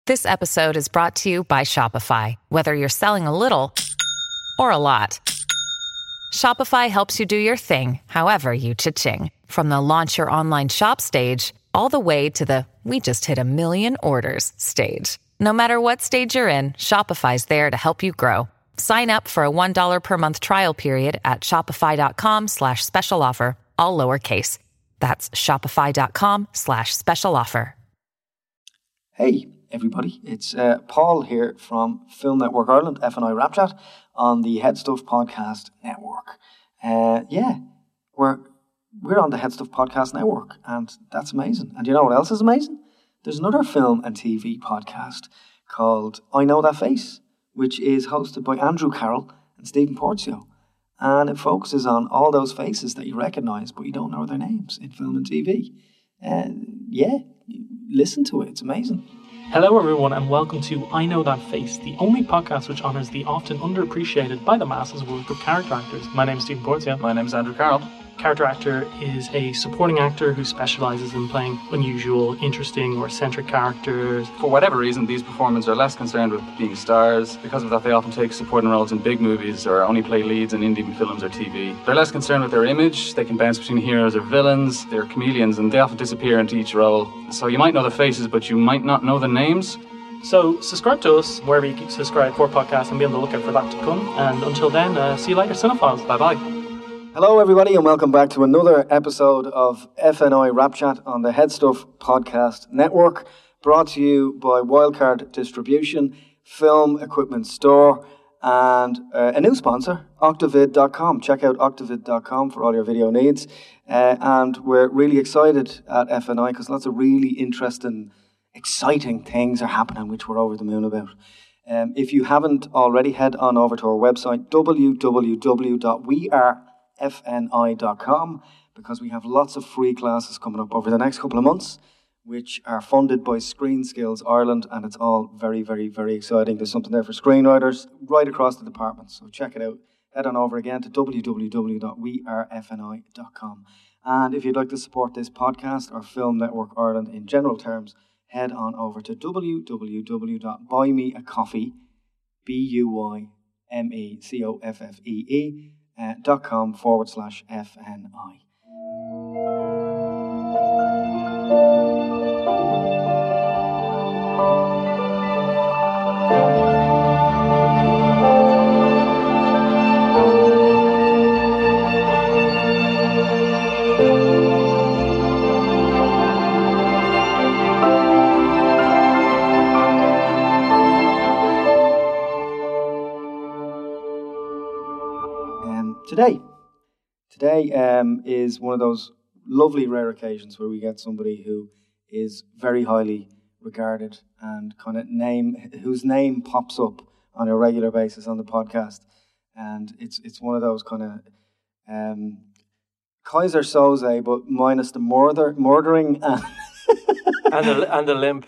This episode is brought to you by Shopify. Whether you're selling a little or a lot, Shopify helps you do your thing, however you cha-ching. From the launch your online shop stage, all the way to the we just hit 1 million orders stage. No matter what stage you're in, Shopify's there to help you grow. Sign up for a $1 per month trial period at shopify.com/special offer, all lowercase. That's shopify.com/special offer. Hey, everybody. It's Paul here from Film Network Ireland, FNI Rap Chat, on the Head Stuff Podcast Network. We're on the Head Stuff Podcast Network, and that's amazing. And you know what else is amazing? There's another film and TV podcast called I Know That Face, which is hosted by Andrew Carroll and Stephen Porzio. And it focuses on all those faces that you recognise, but you don't know their names in film and TV. Listen to it. It's amazing. Hello everyone and welcome to I Know That Face, the only podcast which honours the often underappreciated by the masses work of character actors. My name is Stephen Porzio. My name is Andrew Carroll. Character actor is a supporting actor who specialises in playing unusual, interesting or eccentric characters. For whatever reason, these performers are less concerned with being stars. Because of that, they often take supporting roles in big movies or only play leads in indie films or TV. They're less concerned with their image. They can bounce between heroes or villains. They're chameleons and they often disappear into each role. So you might know the faces, but you might not know the names. So subscribe to us wherever you subscribe for podcasts and be on the lookout for that to come. And until then, see you later, cinephiles. Bye-bye. Hello, everybody, and welcome back to another episode of FNI Rap Chat on the Head Stuff Podcast Network, brought to you by Wildcard Distribution, Film Equipment Store, and a new sponsor, Octavid.com. Check out Octavid.com for all your video needs. And we're really excited at FNI because lots of really interesting, exciting things are happening, which we're over the moon about. If you haven't already, head on over to our website, www.wearefni.com, because we have lots of free classes coming up over the next couple of months, which are funded by Screen Skills Ireland, and it's all very, very, very exciting. There's something there for screenwriters right across the department, so check it out. Head on over again to www.wearefni.com. And if you'd like to support this podcast or Film Network Ireland in general terms, head on over to www.buymeacoffee, BUYMECOFFEE.com/FNI. Today is one of those lovely rare occasions where we get somebody who is very highly regarded and kind of whose name pops up on a regular basis on the podcast, and it's one of those kind of Kaiser Soze, but minus the murdering and the limp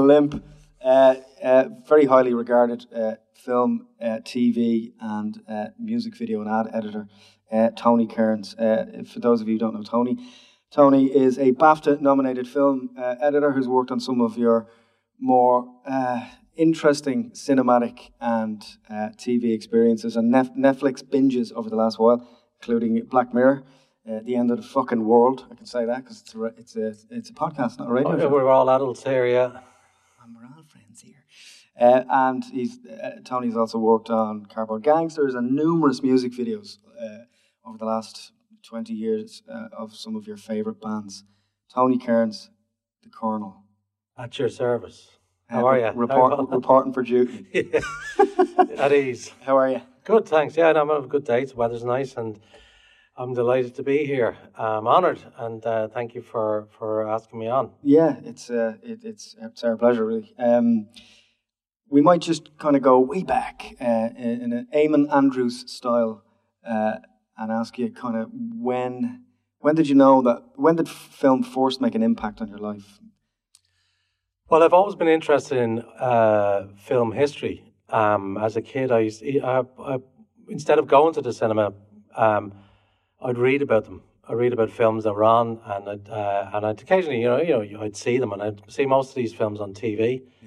very highly regarded film, TV, and music video and ad editor, Tony Kearns. For those of you who don't know Tony is a BAFTA-nominated film editor who's worked on some of your more interesting cinematic and TV experiences and Netflix binges over the last while, including Black Mirror, The End of the Fucking World. I can say that because it's a podcast, not a radio show. We're all adults here, yeah. And we're all friends here. And Tony's also worked on Cardboard Gangsters and numerous music videos over the last 20 years of some of your favourite bands. Tony Kearns, the Colonel. At your service. How are you? Reporting for duty. Yeah. At ease. How are you? Good, thanks. Yeah, I'm having a good day. The weather's nice and I'm delighted to be here. I'm honoured and thank you for asking me on. Yeah, it's our pleasure, really. We might just kind of go way back in an Eamon Andrews style and ask you kind of when did you know that, when did film first make an impact on your life? Well, I've always been interested in film history. As a kid, I instead of going to the cinema, I'd read about them. I'd read about films that were on, and I'd occasionally, I'd see them, and I'd see most of these films on TV. Yeah.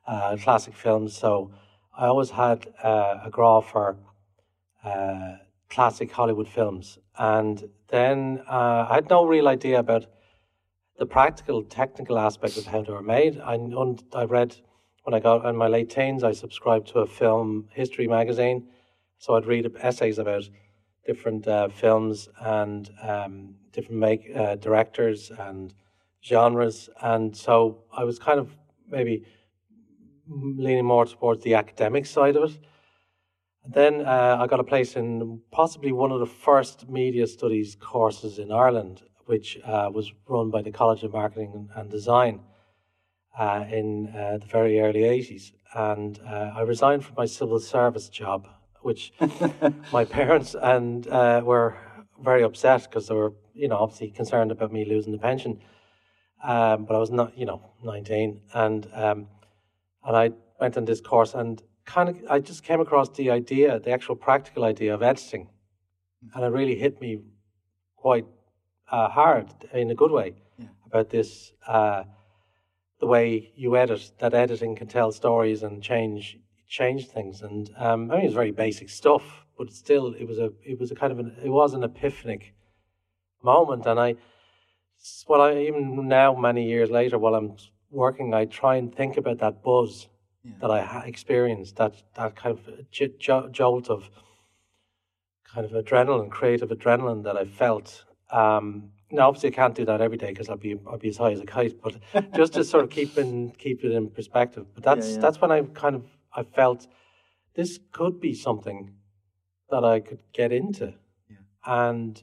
classic films. So I always had a draw for classic Hollywood films. And then I had no real idea about the practical, technical aspect of how they were made. I read, when I got in my late teens, I subscribed to a film history magazine. So I'd read essays about different films and different directors and genres. And so I was kind of maybe leaning more towards the academic side of it. And then I got a place in possibly one of the first media studies courses in Ireland, which was run by the College of Marketing and Design in the very early 80s. And I resigned from my civil service job, which my parents and were very upset because they were, obviously concerned about me losing the pension. But I was not, 19, and I went on this course, and I just came across the actual practical idea of editing, and it really hit me quite hard in a good way about this, the way you edit, that editing can tell stories and change things. And it was very basic stuff, but still, it was an epiphanic moment. And even now, many years later, while I'm working, I try and think about that buzz that I experienced, that kind of jolt of kind of adrenaline, creative adrenaline that I felt. Now, obviously, I can't do that every day because I'll be as high as a kite. But just to sort of keep it in perspective. But that's when I felt this could be something that I could get into, and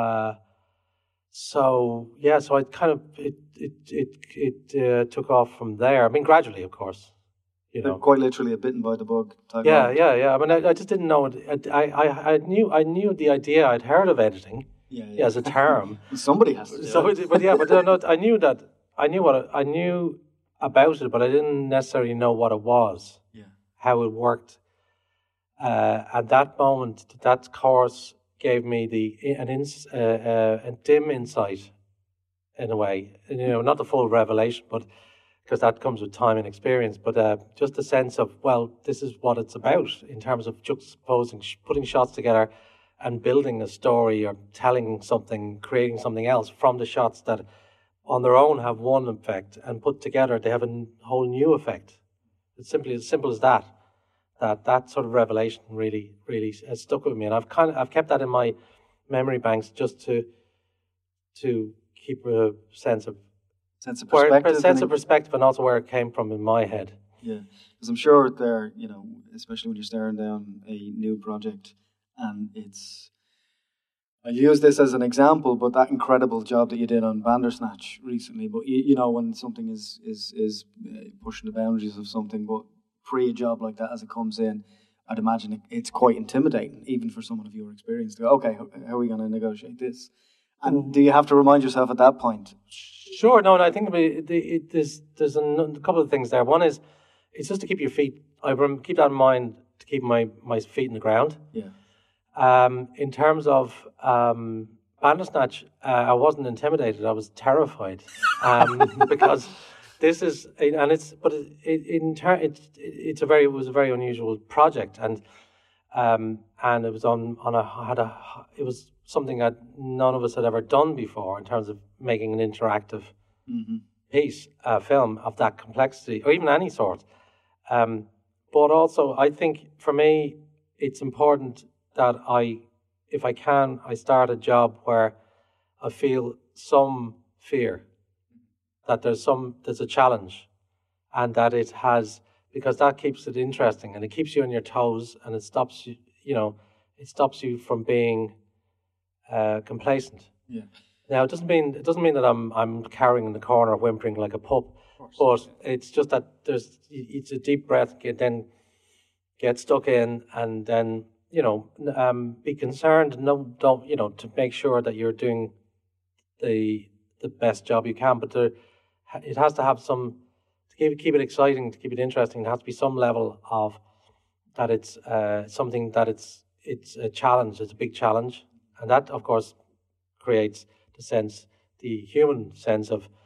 so I kind of it took off from there. I mean, gradually, of course. Quite literally a bitten by the bug type. Yeah. I mean, I just didn't know it. I knew the idea. I'd heard of editing as a term. Somebody has to do it. I knew that. I knew about it, but I didn't necessarily know what it was. Yeah. How it worked. At that moment, that course gave me a dim insight, in a way. Not the full revelation, but because that comes with time and experience, but just a sense of, well, this is what it's about in terms of juxtaposing, putting shots together and building a story or telling something, creating something else from the shots that on their own have one effect, and put together they have a whole new effect. It's simply as simple as that. That sort of revelation really has stuck with me, and I've kept that in my memory banks just to keep a sense of perspective, and also where it came from in my head. Yeah, because I'm sure there, especially when you're staring down a new project, and I'll use this as an example, but that incredible job that you did on Bandersnatch recently. But when something is pushing the boundaries of something, but pre a job like that as it comes in, I'd imagine it's quite intimidating, even for someone of your experience, to go, okay, how are we going to negotiate this? And do you have to remind yourself at that point? Sure. No, and I think there's a couple of things there. One is, it's just to keep your feet. I keep that in mind, to keep my feet in the ground. Yeah. In terms of Bandersnatch, I wasn't intimidated. I was terrified because this is, and it's, but it was a very unusual project, and it was it was something that none of us had ever done before in terms of making an interactive piece, film of that complexity, or even any sort. But also, I think for me, it's important that if I can, I start a job where I feel some fear, that there's a challenge, and that it has, because that keeps it interesting, and it keeps you on your toes, and it stops you from being complacent. Yeah. Now, it doesn't mean that I'm cowering in the corner whimpering like a pup, but it's just that it's a deep breath, then get stuck in, and then be concerned. Don't to make sure that you're doing the best job you can, but it has to have some, to keep it exciting, to keep it interesting. There has to be some level of that it's something that it's a challenge. It's a big challenge. And that, of course, creates the human sense of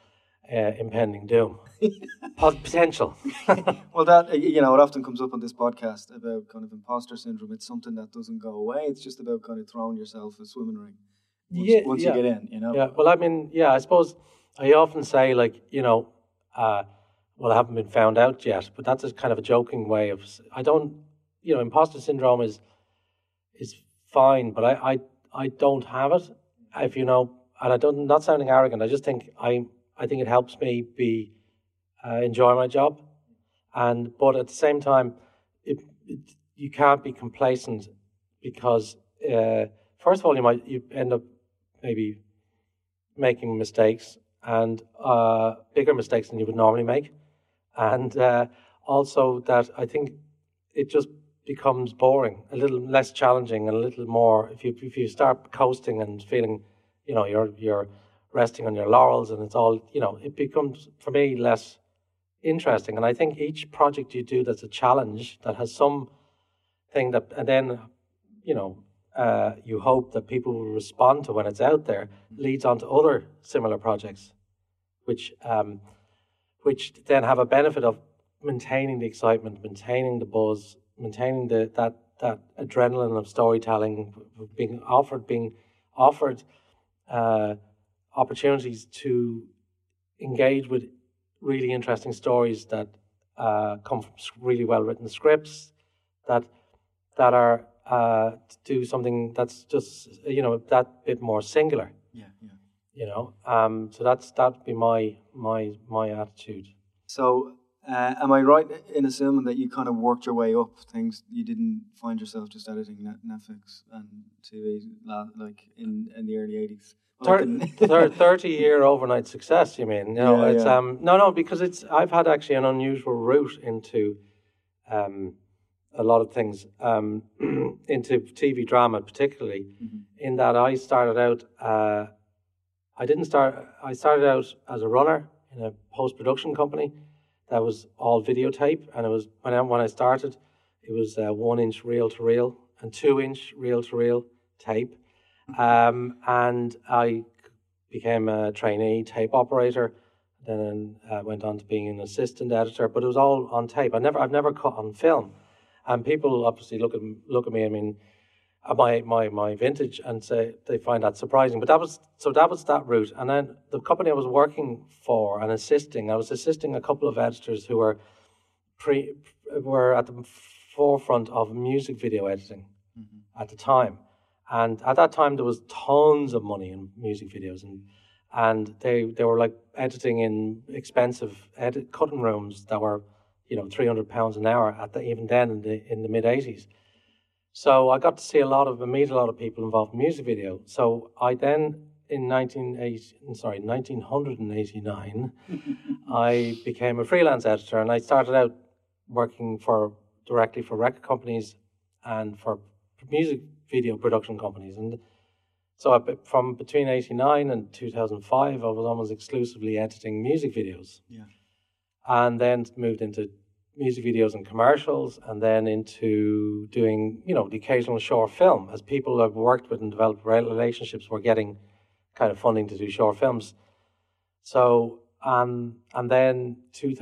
impending doom. Potential. Well, that, it often comes up on this podcast about kind of imposter syndrome. It's something that doesn't go away. It's just about kind of throwing yourself a swimming ring once you get in, Yeah, well, I mean, I suppose I often say, like, I haven't been found out yet, but that's a kind of a joking way of, imposter syndrome is fine, but I don't have it, and not sounding arrogant, I just think I think it helps me enjoy my job, but at the same time, you can't be complacent because first of all, you end up maybe making mistakes and bigger mistakes than you would normally make, and also that I think it just becomes boring, a little less challenging, and a little more. If you start coasting and feeling, you're resting on your laurels, and it's all, it becomes for me less interesting. And I think each project you do that's a challenge, that has some thing that, and then you hope that people will respond to when it's out there, leads on to other similar projects, which then have a benefit of maintaining the excitement, maintaining the buzz, maintaining that adrenaline of storytelling, being offered opportunities to engage with really interesting stories that come from really well written scripts that are to do something that's just that bit more singular. So that'd be my attitude. So am I right in assuming that you kind of worked your way up things? You didn't find yourself just editing Netflix and TV like in the early 80s? 30-year overnight success, you mean? It's no, because I've had actually an unusual route into a lot of things, into TV drama particularly, in that I started out I started out as a runner in a post-production company that was all videotape, and it was when I started, it was 1-inch reel-to-reel and 2-inch reel-to-reel tape, and I became a trainee tape operator. Then went on to being an assistant editor, but it was all on tape. I've never cut on film, and people obviously look at me. I mean, my vintage, and say they find that surprising. But that was that route. And then the company I was working for and I was assisting a couple of editors who were at the forefront of music video editing at the time. And at that time there was tons of money in music videos, and they were like editing in expensive cutting rooms that were £300 an hour even then in the mid 80s. So I got to see meet a lot of people involved in music video. So I then, in 1989, I became a freelance editor, and I started out working directly for record companies and for music video production companies. And so from between 1989 and 2005, I was almost exclusively editing music videos. Yeah. And then moved into music videos and commercials, and then into doing, the occasional short film. As people I've worked with and developed relationships were getting kind of funding to do short films. So, and then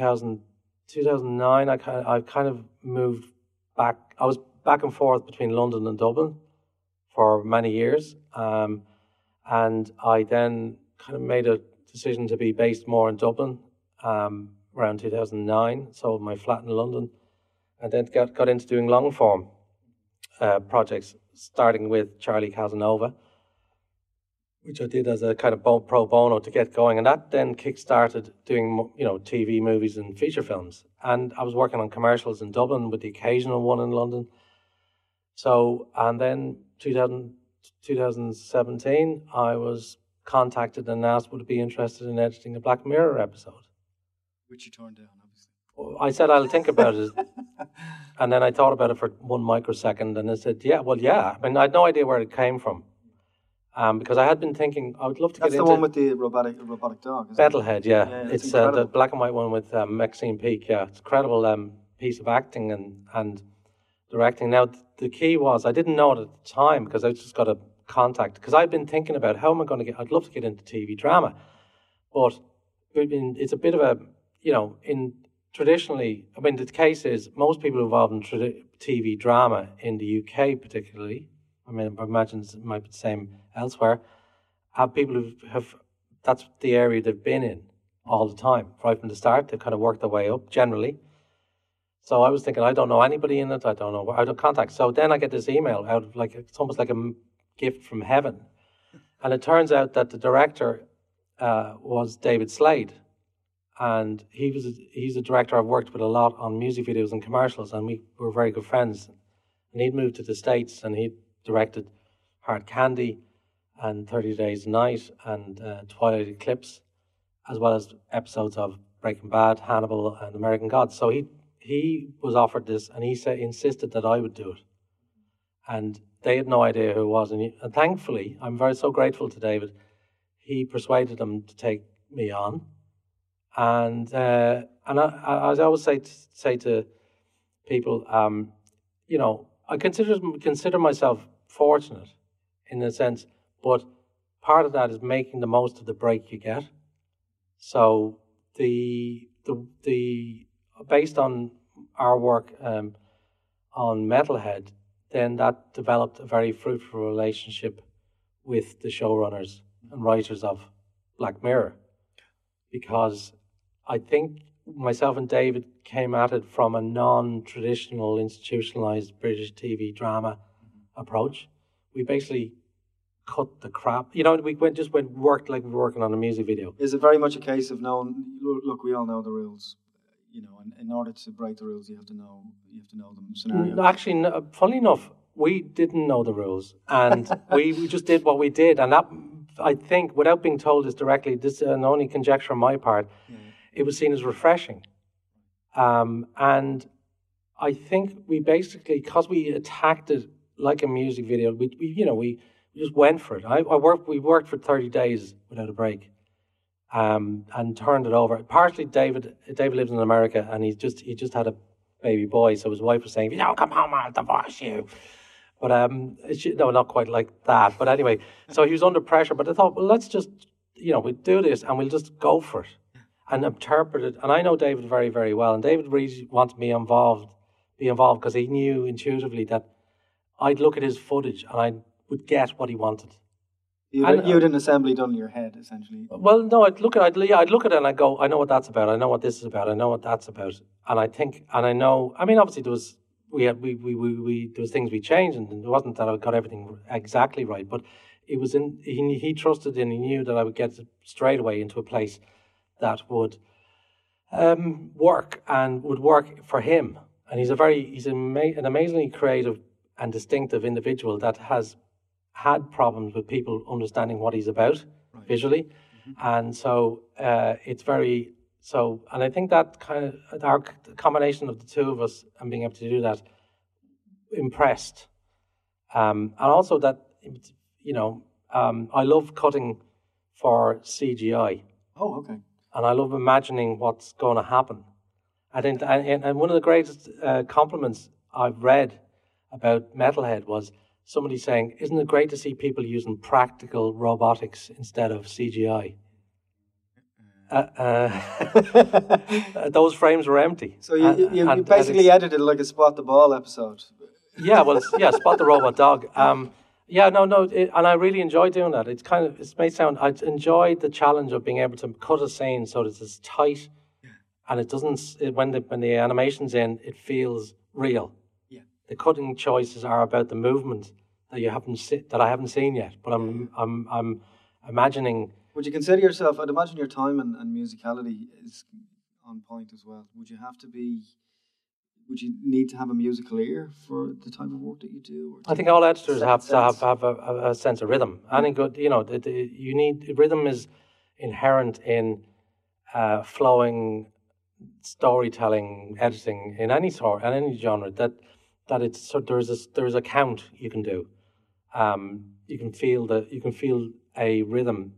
2009, I kind of moved back. I was back and forth between London and Dublin for many years. And I then kind of made a decision to be based more in Dublin, around 2009, sold my flat in London, and then got into doing long form projects, starting with Charlie Casanova, which I did as a kind of pro bono to get going, and that then kick-started doing TV movies and feature films. And I was working on commercials in Dublin with the occasional one in London. So, and then 2017, I was contacted and asked would I be interested in editing a Black Mirror episode. Which you turned down, obviously. I said, I'll think about it. And then I thought about it for 1 microsecond, and I said, yeah. I mean, I had no idea where it came from. Because I had been thinking, I would love to get into... That's the one with the robotic dog, isn't Metalhead, yeah. It's the black and white one with Maxine Peake, yeah. It's a incredible piece of acting and directing. Now, the key was, I didn't know it at the time, because I just got a contact, because I'd been thinking about how am I going to I'd love to get into TV drama, but it's a bit of a, in traditionally, I mean, the case is most people involved in TV drama in the UK particularly, I mean, I imagine it might be the same elsewhere, have people who have, that's the area they've been in all the time, right from the start. They've kind of worked their way up generally. So I was thinking, I don't know anybody in it. I don't know, out of contact. So then I get this email out of it's almost like a gift from heaven. And it turns out that the director was David Slade. And he's a director I've worked with a lot on music videos and commercials. And we were very good friends. And he'd moved to the States and he directed Hard Candy and 30 Days a Night and Twilight Eclipse, as well as episodes of Breaking Bad, Hannibal and American Gods. So he was offered this, and he insisted that I would do it. And they had no idea who it was. And thankfully, I'm so grateful to David, he persuaded them to take me on. And I always say to people, I consider myself fortunate in a sense, but part of that is making the most of the break you get. So the based on our work on Metalhead, then that developed a very fruitful relationship with the showrunners and writers of Black Mirror, because I think myself and David came at it from a non-traditional, institutionalized British TV drama approach. We basically cut the crap. We worked like we were working on a music video. Is it very much a case of knowing? Look, we all know the rules. And in order to break the rules, you have to know them. Scenario. Actually, funnily enough, we didn't know the rules, and we just did what we did, and that, I think, without being told this directly, this is an only conjecture on my part. It was seen as refreshing, and I think we basically, because we attacked it like a music video, we just went for it. We worked for 30 days without a break. And turned it over. Partly, David lives in America, and he just had a baby boy. So his wife was saying, "If you don't come home, I'll divorce you." But no, not quite like that. But anyway, so he was under pressure. But I thought, well, let's just we'll do this, and we'll just go for it and interpret it. And I know David very, very well, and David really wanted me be involved because he knew intuitively that I'd look at his footage and I would get what he wanted. You had an assembly done in your head, essentially. Well, no, I'd look at it and I go, I know what that's about. I know what this is about. I know what that's about. And I think, and I know. I mean, obviously there was there was things we changed, and it wasn't that I got everything exactly right, but it was he trusted and he knew that I would get straight away into a place that would work and would work for him. And he's an amazingly creative and distinctive individual that has had problems with people understanding what he's about visually. And so it's very, and I think that kind of, our combination of the two of us and being able to do that impressed. And also that, I love cutting for CGI. Oh, okay. And I love imagining what's going to happen. And one of the greatest compliments I've read about Metalhead was somebody saying, "Isn't it great to see people using practical robotics instead of CGI?" Those frames were empty. So you basically edited like a Spot the Ball episode. Yeah, well, Spot the Robot Dog. And I really enjoy doing that. It may sound, I enjoy the challenge of being able to cut a scene so that it's tight, and it doesn't. When the animation's in, it feels real. The cutting choices are about the movement that I haven't seen yet, but I'm imagining. Would you consider yourself? I'd imagine your time and musicality is on point as well. Would you need to have a musical ear for the type of work that you do? I think all editors have to have a sense of rhythm. Any good, you need rhythm is inherent in flowing storytelling, editing in any sort and any genre. That it's so there's a count you can do. You can feel a rhythm.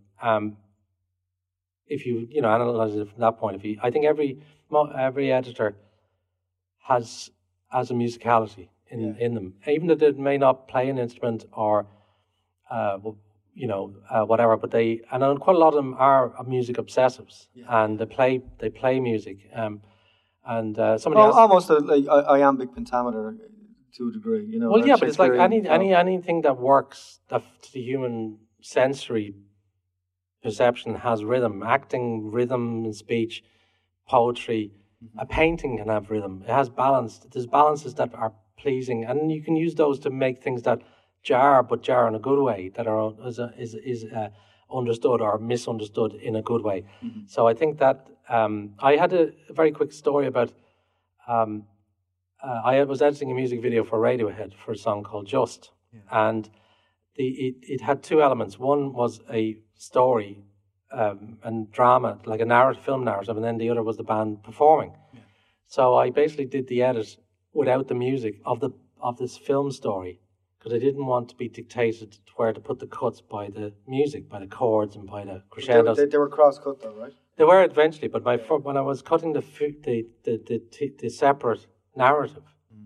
If you analyze it from that point of view, I think every editor has a musicality in them, even though they may not play an instrument or whatever. But quite a lot of them are music obsessives, and they play music. And somebody else, almost like iambic pentameter to a degree, Well, yeah, but it's like anything that works, that the human sensory perception has rhythm. Acting, rhythm in speech, poetry. A painting can have rhythm. It has balance. There's balances that are pleasing, and you can use those to make things that jar in a good way, that are is understood or misunderstood in a good way. Mm-hmm. So I think that I had a very quick story about. I was editing a music video for Radiohead for a song called Just, and it had two elements. One was a story and drama, like a film narrative, and then the other was the band performing. Yeah. So I basically did the edit without the music of this film story, because I didn't want to be dictated to where to put the cuts by the music, by the chords and by the crescendos. They were cross-cut though, right? They were eventually, but when I was cutting the separate narrative,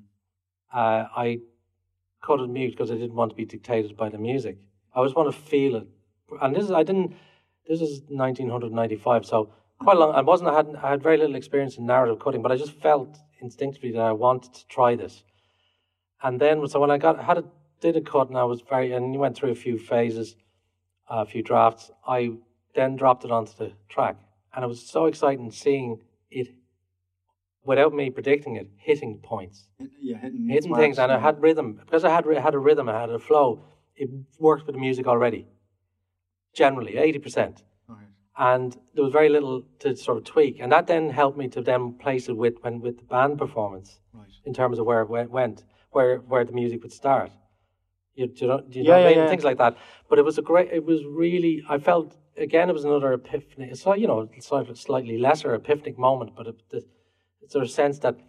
I cut it mute because I didn't want to be dictated by the music. I always want to feel it, and this is 1995, so quite long. I had very little experience in narrative cutting, but I just felt instinctively that I wanted to try this. And then, so when I did a cut, and you went through a few phases, a few drafts, I then dropped it onto the track. And it was so exciting seeing it, without me predicting it, hitting points. Yeah, hitting things. And I had rhythm. Because I had a rhythm, I had a flow, it worked with the music already. Generally, 80%. Okay. And there was very little to sort of tweak. And that then helped me to then place it with the band performance, right, in terms of where it went, where the music would start. Things like that. But it was really, I felt, again, it was another epiphany. It's like, it's like a slightly lesser epiphanic moment, but it's a sense that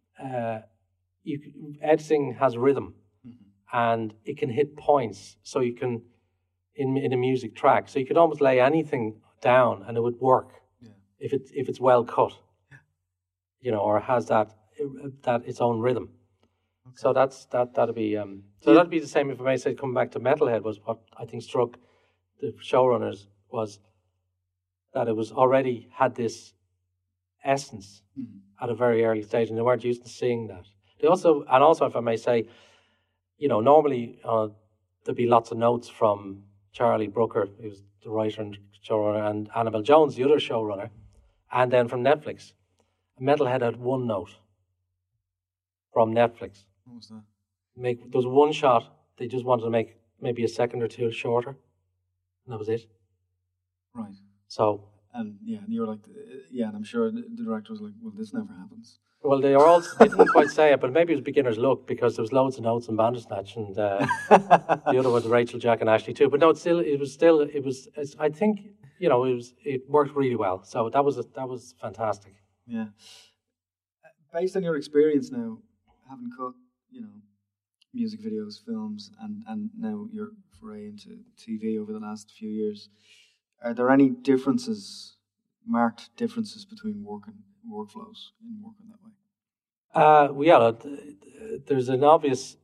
editing has rhythm, mm-hmm, and it can hit points. So you can, in a music track, so you could almost lay anything down and it would work, if it's well cut, or has that its own rhythm. Okay. So that'd be that'd be the same. If I may say, coming back to Metalhead, was what I think struck the showrunners was that it was already had this essence, mm-hmm, at a very early stage, and they weren't used to seeing that. They also, if I may say, normally there'd be lots of notes from Charlie Brooker, who's the writer and showrunner, and Annabelle Jones, the other showrunner, and then from Netflix. Metalhead had one note from Netflix. What was that? There was one shot they just wanted to make maybe a second or two shorter, and that was it. Right. So. And you were like, and I'm sure the director was like, well, this never happens. Well, they didn't quite say it, but maybe it was beginner's luck, because there was loads of notes in Bandersnatch, and the other was Rachel, Jack, and Ashley too. But no, I think, it worked really well. So that was fantastic. Yeah. Based on your experience now, having cut, music videos, films, and now your foray into TV over the last few years, are there any marked differences between workflows in working that way? There's an obvious.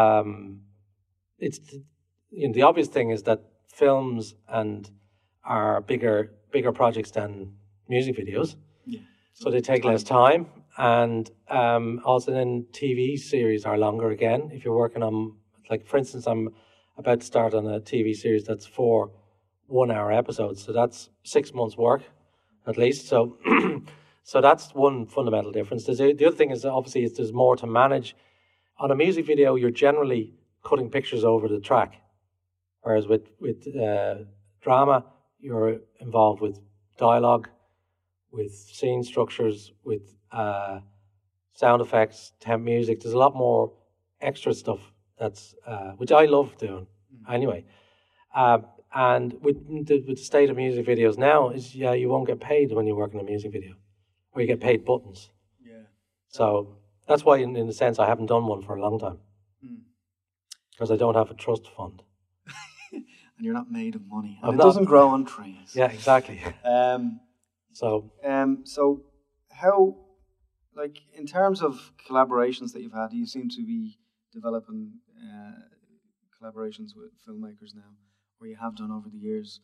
The obvious thing is that films are bigger projects than music videos. Yeah. So they take less time, and also then TV series are longer again. If you're working on, like, for instance, I'm about to start on a TV series that's 4 1-hour episodes, so that's 6 months' work, at least. So, so that's one fundamental difference. The other thing is, obviously, there's more to manage. On a music video, you're generally cutting pictures over the track, whereas with drama, you're involved with dialogue, with scene structures, with sound effects, temp music. There's a lot more extra stuff that's which I love doing anyway. And with the state of music videos now is, you won't get paid when you work in a music video, or you get paid buttons. Yeah. So that's why, in a sense, I haven't done one for a long time, because I don't have a trust fund. And you're not made of money. And it doesn't grow on trees. Yeah, exactly. So how, like, in terms of collaborations that you've had, you seem to be developing collaborations with filmmakers now, or you have done over the years.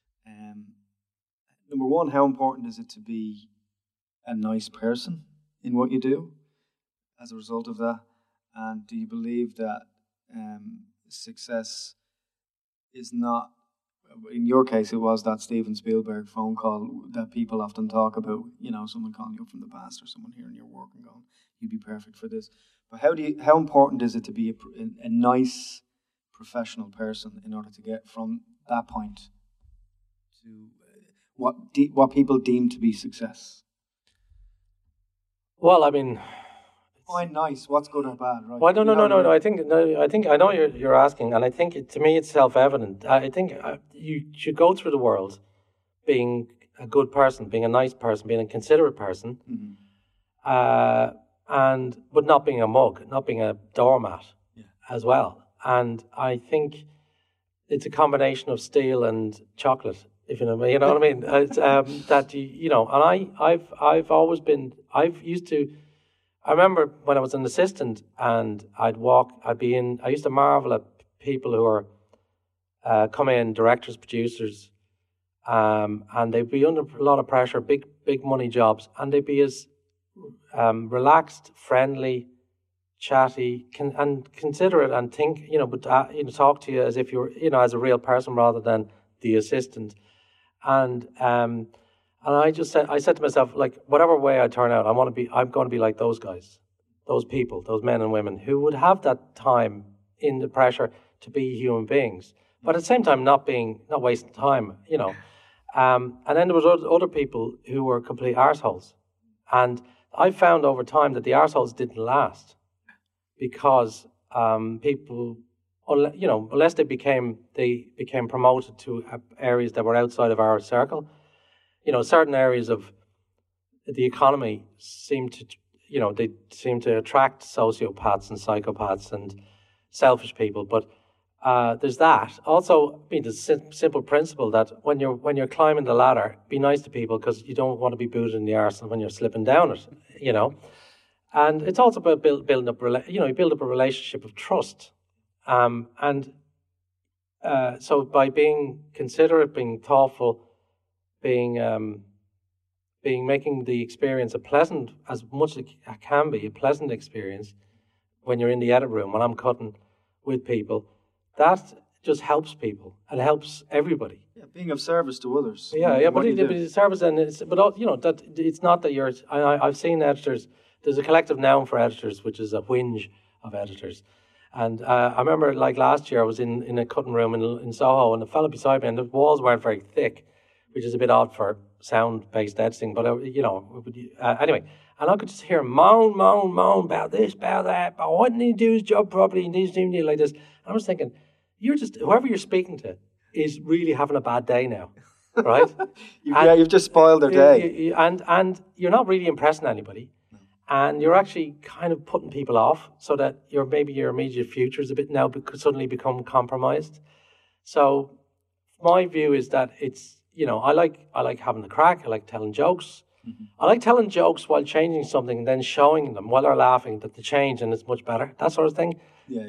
Number one, how important is it to be a nice person in what you do as a result of that? And do you believe that success is not, in your case, it was that Steven Spielberg phone call that people often talk about, someone calling you up from the past or someone hearing your work and going, you'd be perfect for this. But how important is it to be a nice professional person in order to get from that point to what people deem to be success? Well, I mean, fine, nice. What's good or bad, right? Well, no. I think I know you're asking, and I think to me it's self-evident. I think you should go through the world being a good person, being a nice person, being a considerate person, but not being a mug, not being a doormat, as well. And I think it's a combination of steel and chocolate, if you know what I mean. It's, that and I've always been. I remember when I was an assistant and I used to marvel at people who are come in, directors, producers, and they'd be under a lot of pressure, big money jobs, and they'd be as relaxed, friendly, chatty, and considerate, and think, but talk to you as if you're, as a real person rather than the assistant. And I said to myself, like, whatever way I turn out, I'm going to be like those guys, those people, those men and women who would have that time in the pressure to be human beings, but at the same time not wasting time, And then there was other people who were complete arseholes, and I found over time that the arseholes didn't last because people, unless they became promoted to areas that were outside of our circle. Certain areas of the economy seem to attract sociopaths and psychopaths and selfish people. But there's that. Also, the simple principle that when you're climbing the ladder, be nice to people because you don't want to be booted in the arse when you're slipping down it. And it's also about building up. You build up a relationship of trust. So by being considerate, being thoughtful, making the experience a pleasant, as much as it can be, a pleasant experience when you're in the edit room, when I'm cutting with people, that just helps people. It helps everybody. Yeah, being of service to others. But it's service, and that it's not that you're. I've seen editors. There's a collective noun for editors, which is a whinge of editors. And I remember, like last year, I was in a cutting room in Soho, and the fellow beside me, and the walls weren't very thick, which is a bit odd for sound-based editing, but anyway, and I could just hear him moan about this, about that, but why didn't he do his job properly, and he's doing it like this. And I was thinking, whoever you're speaking to is really having a bad day now, right? You've just spoiled their day. And you're not really impressing anybody, and you're actually kind of putting people off, so that maybe your immediate future is a bit now suddenly become compromised. So my view is that it's, I like having the crack. I like telling jokes. Mm-hmm. I like telling jokes while changing something and then showing them while they're laughing that they change and it's much better. That sort of thing.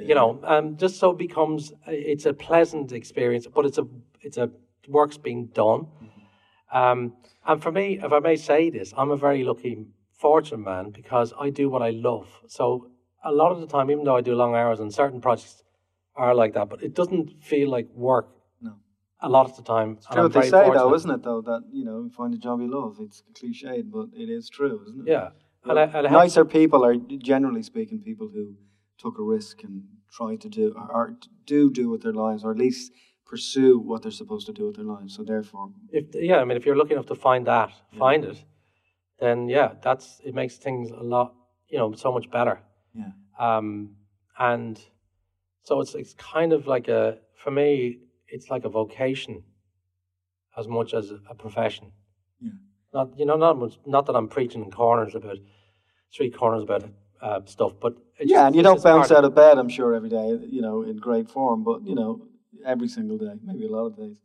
Just so it becomes, it's a pleasant experience, but it's a work's being done. Mm-hmm. And for me, if I may say this, I'm a very lucky, fortunate man because I do what I love. So a lot of the time, even though I do long hours and certain projects are like that, but it doesn't feel like work. A lot of the time. It's true what they say, though, isn't it, though, that, find a job you love. It's cliched, but it is true, isn't it? Yeah. Nicer people are, generally speaking, people who took a risk and try to do with their lives, or at least pursue what they're supposed to do with their lives. So therefore... if you're lucky enough to find it, then, it makes things a lot, so much better. Yeah. And so it's kind of like for me, it's like a vocation as much as a profession. Yeah. Not that I'm preaching in street corners about stuff, but and you don't bounce out of bed, I'm sure, every day, in great form, but every single day, maybe a lot of days.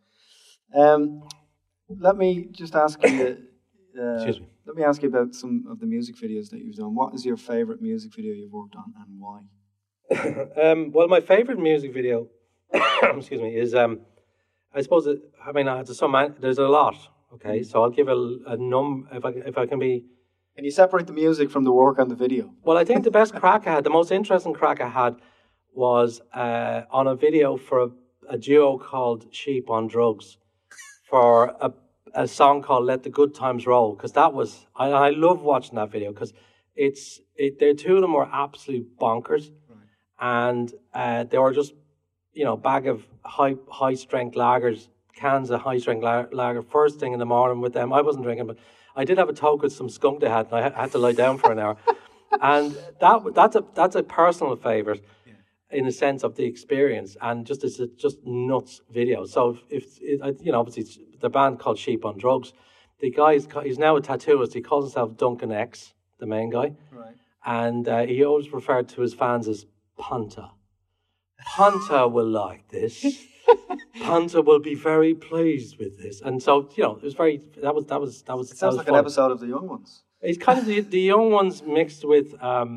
Let me just ask you. Excuse me. Let me ask you about some of the music videos that you've done. What is your favorite music video you've worked on, and why? Well, my favorite music video, excuse me, is I suppose there's a lot. Okay, so I'll give a if I can be. Can you separate the music from the work on the video? Well, I think the best crack I had, the most interesting crack I had, was on a video for a duo called Sheep on Drugs, for a song called "Let the Good Times Roll," because I love watching that video because the two of them were absolute bonkers, and they were just bag of high strength lagers, cans of high strength lager first thing in the morning with them. I wasn't drinking, but I did have a toke with some skunk they had, and I had to lie down for an hour. And that's a personal favourite in the sense of the experience, and it's just nuts video. So obviously it's the band called Sheep on Drugs. The guy he's now a tattooist. He calls himself Duncan X, the main guy, right? And he always referred to his fans as Punter. Punter will like this. Punter will be very pleased with this, and so it was very. That was. It sounds like an episode of The Young Ones. It's kind of the Young Ones mixed with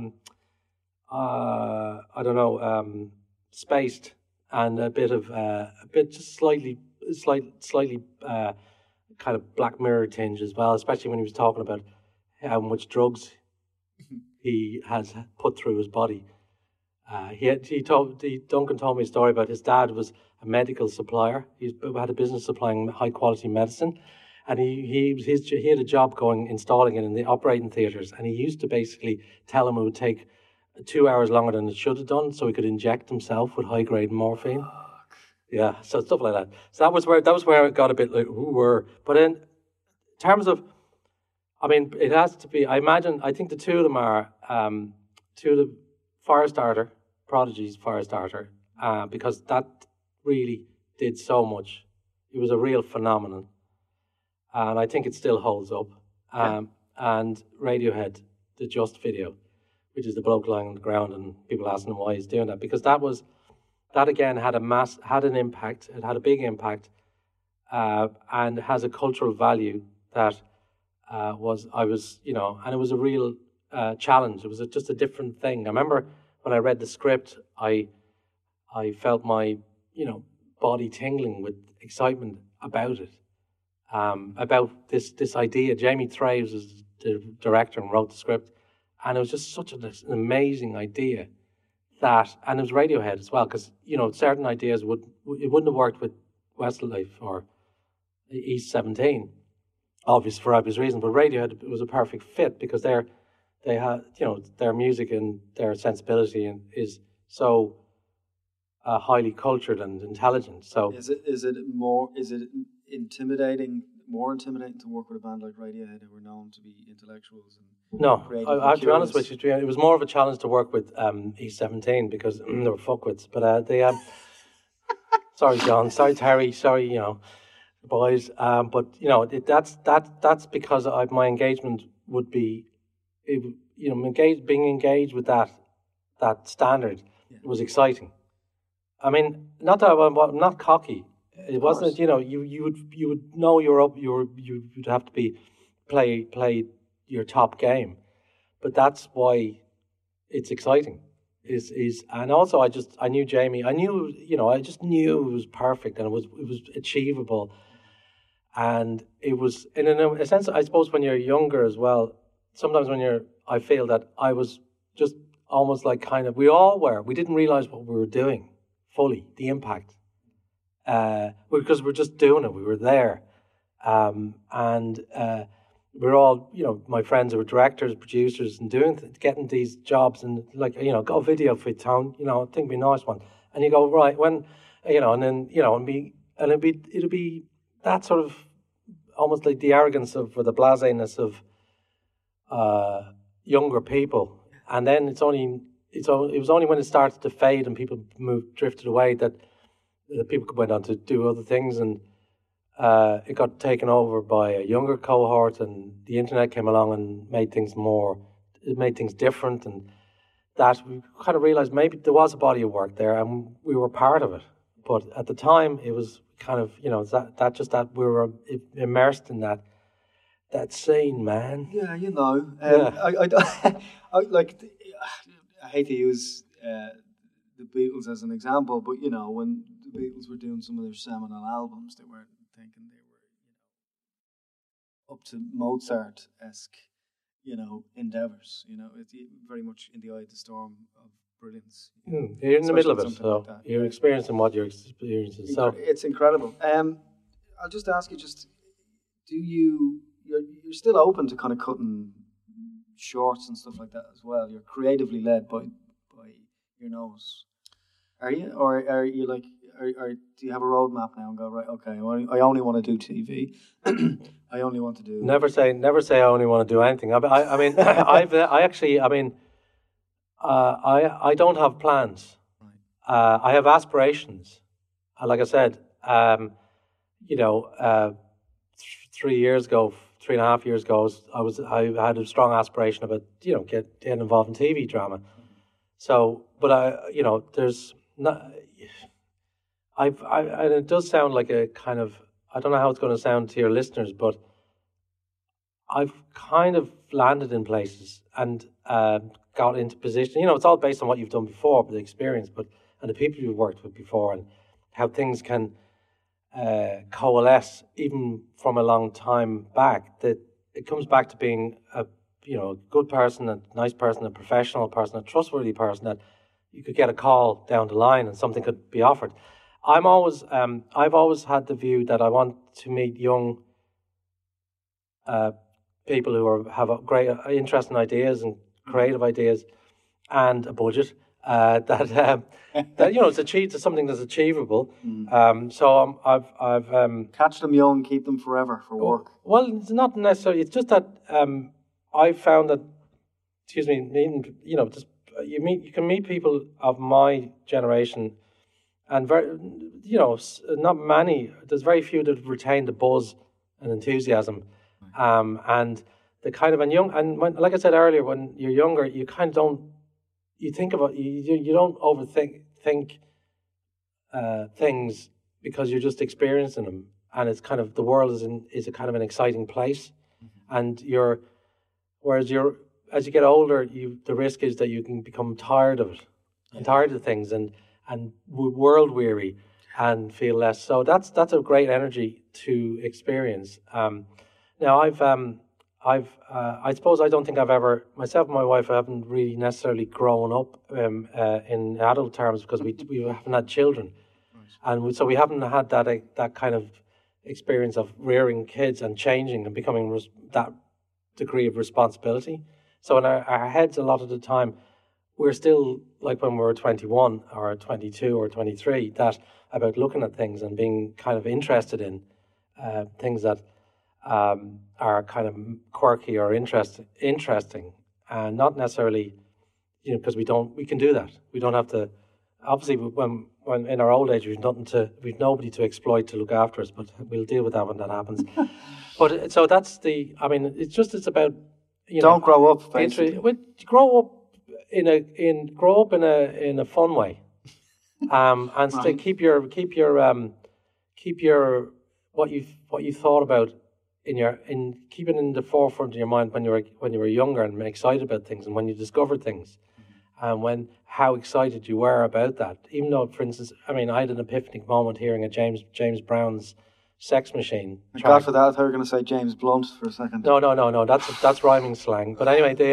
I don't know, spaced, and a bit just slightly kind of Black Mirror tinge as well, especially when he was talking about how much drugs he has put through his body. Duncan told me a story about his dad was a medical supplier. He had a business supplying high quality medicine, and he had a job installing it in the operating theatres, and he used to basically tell him it would take 2 hours longer than it should have done, so he could inject himself with high grade morphine. Yeah, so stuff like that. So that was where it got a bit like But in terms of, it has to be. I think the two of them are two of the Firestarter, Prodigy's Firestarter, because that really did so much. It was a real phenomenon, and I think it still holds up. And Radiohead, the Just video, which is the bloke lying on the ground and people asking him why he's doing that, because that again had an impact. It had a big impact, and has a cultural value that and it was a real challenge. It was just a different thing. I remember when I read the script, I felt my body tingling with excitement about it, about this idea. Jamie Traves was the director and wrote the script, and it was just such an amazing idea and it was Radiohead as well, because certain ideas wouldn't have worked with Westlife or East 17, obviously for obvious reasons, but Radiohead was a perfect fit because they had their music and their sensibility is so highly cultured and intelligent. So is it more intimidating to work with a band like Radiohead, who are known to be intellectuals? No, I have to be honest with you, it was more of a challenge to work with East 17 because they were fuckwits. But they sorry John, sorry Terry, sorry the boys. But that's because my engagement would be, being engaged with that standard was exciting. Not that I'm not cocky. It wasn't, you would know you're up. You'd have to be play your top game, but that's why it's exciting. And also I knew Jamie. I just knew it was perfect and it was achievable, and it was in a sense. I suppose when you're younger as well, sometimes I feel that I was just almost like we all were. We didn't realize what we were doing fully, the impact. Because we're just doing it. We were there. And we're all, my friends who were directors, producers, and getting these jobs, and go video for town, I think it'd be a nice one. And you go, right, when, and then, it'll be that sort of almost like the arrogance or the blaseness of younger people. And then it was only when it started to fade and people drifted away that people went on to do other things, and it got taken over by a younger cohort, and the internet came along and made things different, and that we kind of realized maybe there was a body of work there and we were part of it. But at the time it was kind of, that we were immersed in that scene, man. Yeah, I hate to use the Beatles as an example, but when the Beatles were doing some of their seminal albums, they weren't thinking they were, up to Mozart-esque, endeavours. It's very much in the eye of the storm of brilliance. You're in the middle of it, so like you're experiencing what you're experiencing. So it's incredible. I'll just ask you, you're still open to kind of cutting shorts and stuff like that as well? You're creatively led by your nose. Are you, or are you like, or do you have a roadmap now and go, right, okay, I only want to do TV. I only want to do. Never say I only want to do anything. I mean, I don't have plans. Right. I have aspirations. Like I said, 3.5 years ago, I had a strong aspiration about getting involved in TV drama. So, but there's not. And it does sound like a kind of, I don't know how it's going to sound to your listeners, but I've kind of landed in places and got into position. It's all based on what you've done before, the experience, and the people you've worked with before, and how things can coalesce even from a long time back. That it comes back to being a good person, a nice person, a professional person, a trustworthy person, that you could get a call down the line and something could be offered. I've always had the view that I want to meet young people who have a great interesting ideas and creative ideas and a budget that it's achieved to something that's achievable. So I've catch them young, keep them forever for work. Well, it's not necessarily. It's just that I found that. Excuse me. You can meet people of my generation. And not many. There's very few that retain the buzz and enthusiasm, and the kind of like I said earlier, when you're younger, you kind of don't. You think about you don't overthink things because you're just experiencing them, and it's kind of the world is a kind of an exciting place, and as you get older, the risk is that you can become tired of it, and tired of things, and world weary and feel less. So that's a great energy to experience. Now I suppose I don't think I've ever, myself and my wife haven't really necessarily grown up in adult terms because we haven't had children, and so we haven't had that kind of experience of rearing kids and changing and becoming that degree of responsibility. So in our heads, a lot of the time, we're still like when we were 21 or 22 or 23, that about looking at things and being kind of interested in things that are kind of quirky or interesting, and not necessarily, because we can do that. We don't have to. Obviously, when in our old age, we've nobody to exploit to look after us, but we'll deal with that when that happens. But so that's it's about don't grow up. Basically. Grow up in a fun way, and right. keep your what you thought about keep it in the forefront of your mind when you were younger and excited about things, and when you discovered things, and how excited you were about that. Even though, for instance, I had an epiphanic moment hearing a James Brown's Sex Machine. God for that! I thought you were going to say James Blunt for a second. No. That's rhyming slang. But anyway, they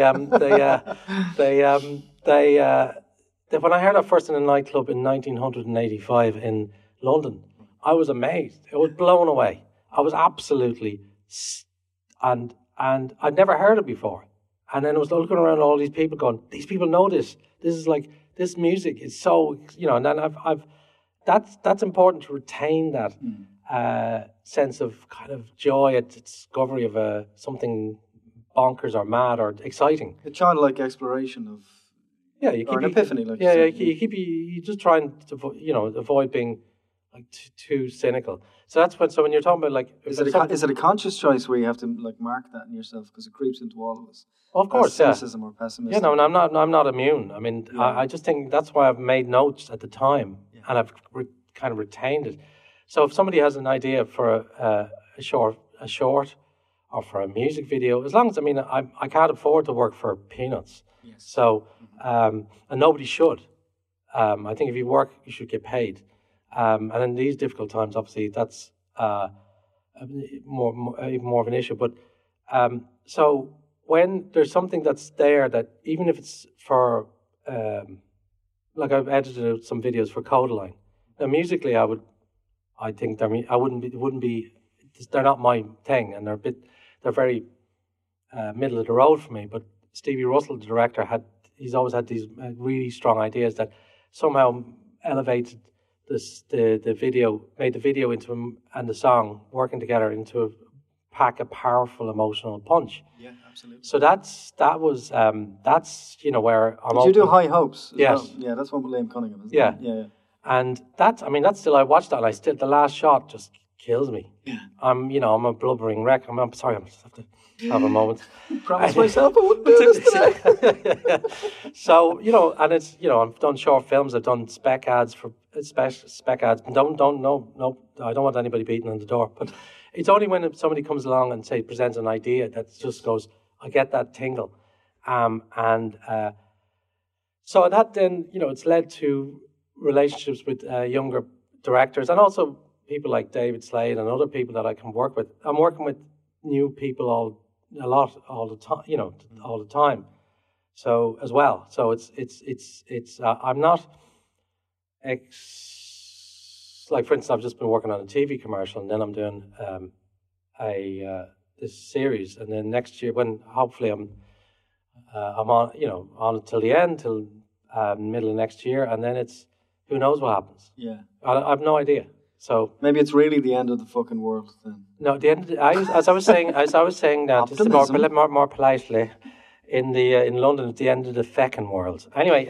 when I heard that first in a nightclub in 1985 in London, I was amazed. I was blown away. I was absolutely, and I'd never heard it before. And then I was looking around all these people, going, these people know this. This is like, this music is so, And then that's important to retain that. Sense of kind of joy at discovery of something bonkers or mad or exciting. A childlike exploration of an epiphany. Like you just trying to avoid being like too cynical. So when you're talking about like, is it a conscious choice where you have to like mark that in yourself because it creeps into all of us? Well, of course, cynicism or pessimism. Yeah, no, and I'm not immune. I just think that's why I've made notes at the time, and I've kind of retained it. So if somebody has an idea for a short, or for a music video, as long as I can't afford to work for peanuts. Yes. So and nobody should. I think if you work, you should get paid. And in these difficult times, obviously, that's even more of an issue. But so when there's something that's there that even if it's for like I've edited some videos for Codaline. Now musically, they're not my thing, and they're very middle of the road for me. But Stevie Russell, the director, he's always had these really strong ideas that somehow elevated the video, made the video into and the song working together into a powerful emotional punch. Yeah, absolutely. So that's where I'm. Did you do High Hopes? Yes. Well? Yeah, that's one with Liam Cunningham, isn't Yeah. it? Yeah. And that's still, I watched that and the last shot just kills me. Yeah. I'm a blubbering wreck. I'm sorry, I just have to have a moment. Promise myself I wouldn't do this today. So, and it's, I've done short films, I've done spec ads. Don't, no, I don't want anybody beating on the door. But it's only when somebody comes along and presents an idea that just goes, I get that tingle. So that then, it's led to relationships with younger directors and also people like David Slade and other people that I can work with. I'm working with new people all the time. So as well. So it's I'm not like, for instance, I've just been working on a TV commercial, and then I'm doing this series, and then next year, when hopefully I'm on it till the end, till middle of next year, and then it's who knows what happens. Yeah, I have no idea. So maybe it's really the end of the fucking world then. No, the end. As I was saying that just more politely, in London, it's the end of the feckin' world. Anyway,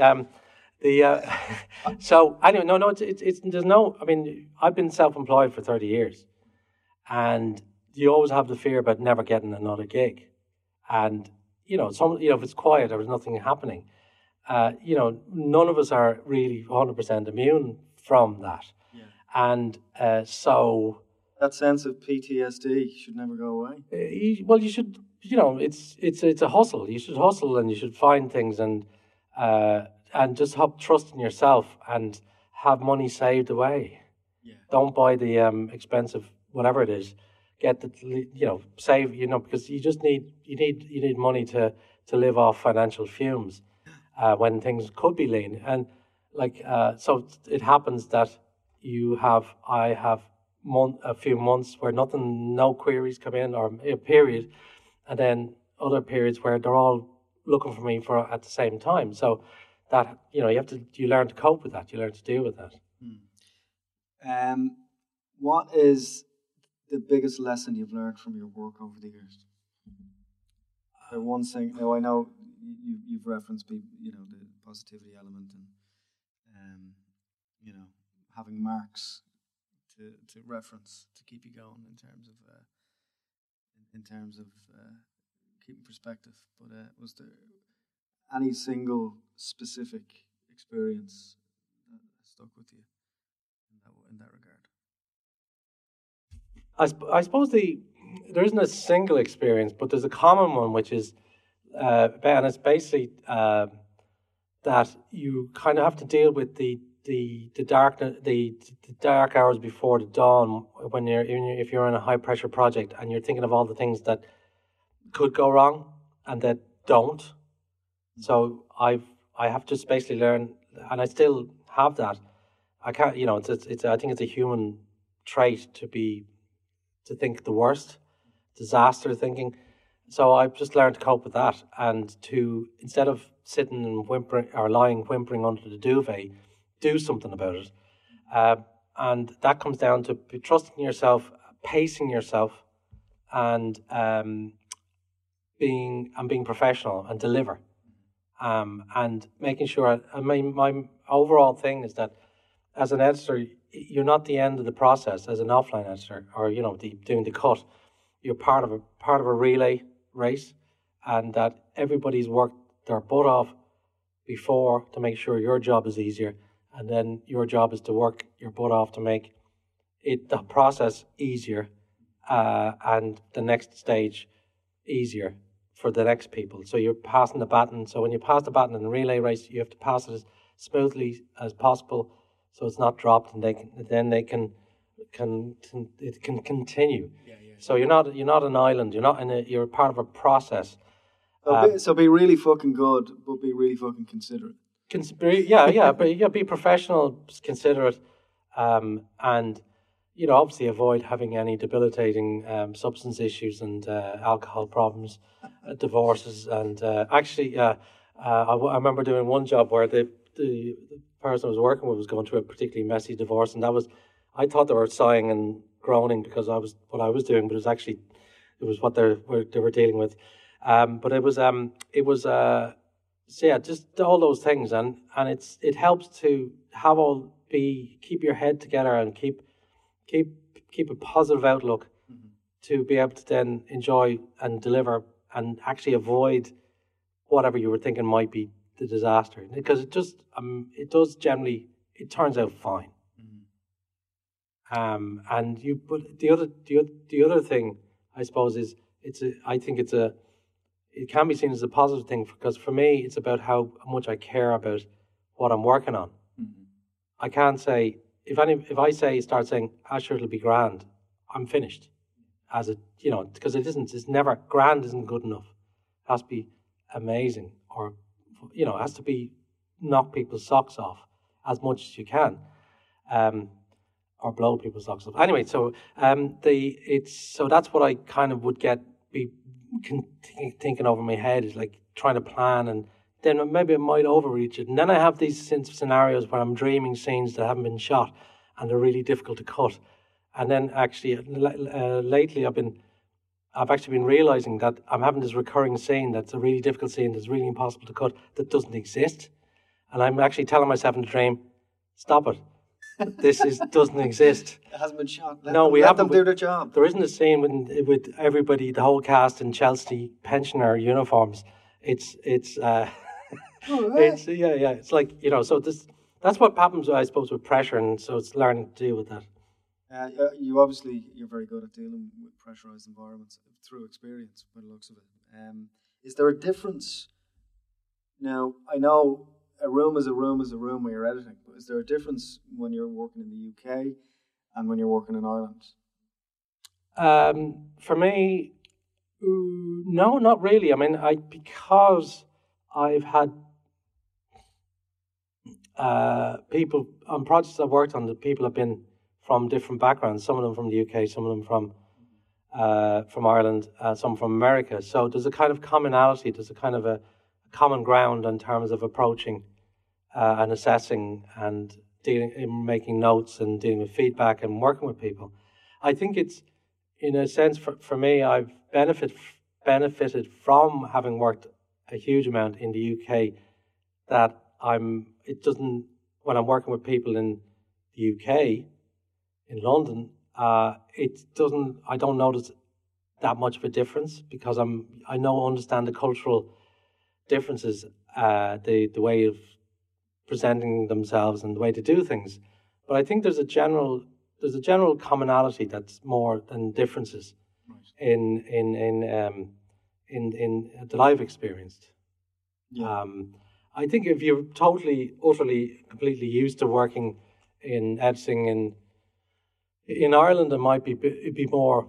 so anyway, no, it's there's no. I mean, I've been self-employed for 30 years, and you always have the fear about never getting another gig, and if it's quiet or there's nothing happening, none of us are really 100% immune from that, and so that sense of PTSD should never go away. You should. It's a hustle. You should hustle, and you should find things, and just have trust in yourself, and have money saved away. Yeah. Don't buy the expensive whatever it is. Get save. Because you need money to live off financial fumes when things could be lean, and so it happens that I have a few months where no queries come in, or a period, and then other periods where they're all looking for me at the same time. So that you learn to cope with that. You learn to deal with that. What is the biggest lesson you've learned from your work over the years? One thing. Now I know you've referenced the positivity element and having marks to reference to keep you going in terms of keeping perspective. But was there any single specific experience that stuck with you in that regard? I suppose there isn't a single experience, but there's a common one, which is and it's basically that you kind of have to deal with the dark hours before the dawn when if you're in a high pressure project and you're thinking of all the things that could go wrong and that don't. So I have to basically learn, and I still have that. I can't, I think it's a human trait to think the worst, disaster thinking. So I've just learned to cope with that, and to, instead of sitting and whimpering or lying whimpering under the duvet, do something about it. And that comes down to trusting yourself, pacing yourself, and being professional and deliver. And making sure, my overall thing is that as an editor, you're not the end of the process as an offline editor, or doing the cut. You're part of a relay race, and that everybody's worked their butt off before to make sure your job is easier, and then your job is to work your butt off to make the process easier, and the next stage easier for the next people. So you're passing the baton. So when you pass the baton in a relay race, you have to pass it as smoothly as possible, so it's not dropped, and they can continue. So you're not an island. You're part of a process. So be really fucking good, but be really fucking considerate. But be professional, considerate, and obviously avoid having any debilitating substance issues and alcohol problems, divorces, and I remember doing one job where the person I was working with was going through a particularly messy divorce, and I thought they were sighing and groaning because what I was doing, but it was what they were dealing with. But it was just all those things, and it helps to keep your head together and keep a positive outlook to be able to then enjoy and deliver and actually avoid whatever you were thinking might be the disaster, because it does generally, it turns out fine. And the other thing, I suppose, is it can be seen as a positive thing, because for me it's about how much I care about what I'm working on. I can't say if I start saying, sure, it'll be grand, I'm finished. Because it's never grand isn't good enough. It has to be amazing, or it has to be knock people's socks off as much as you can, or blow people's socks off. Anyway, so that's what I kind of would be thinking over my head, is like trying to plan, and then maybe I might overreach it, and then I have these scenarios where I'm dreaming scenes that haven't been shot and they're really difficult to cut, and then actually lately I've actually been realizing that I'm having this recurring scene that's a really difficult scene that's really impossible to cut, that doesn't exist, and I'm actually telling myself in the dream, stop it. This doesn't exist. It hasn't been shot. Let them do their job. There isn't a scene with everybody, the whole cast in Chelsea pensioner uniforms. It's It's like, so that's what happens, I suppose, with pressure, and so it's learning to deal with that. You're very good at dealing with pressurized environments through experience, by the looks of it. Is there a difference? Now, I know a room is a room when you're editing, but is there a difference when you're working in the UK and when you're working in Ireland? For me, no, not really. I mean, because I've had people on projects I've worked on, that people have been from different backgrounds. Some of them from the UK, some of them from Ireland, some from America. So there's a kind of commonality. There's a kind of a common ground in terms of approaching and assessing and making notes and dealing with feedback and working with people. I think it's, in a sense, for me, I've benefited from having worked a huge amount in the UK, that when I'm working with people in the UK, in London, I don't notice that much of a difference, because I understand the cultural differences, the way of presenting themselves and the way to do things. But I think there's a general commonality that's more than differences in that I've experienced. Yeah. I think if you're totally, utterly, completely used to working in editing in Ireland, it'd be more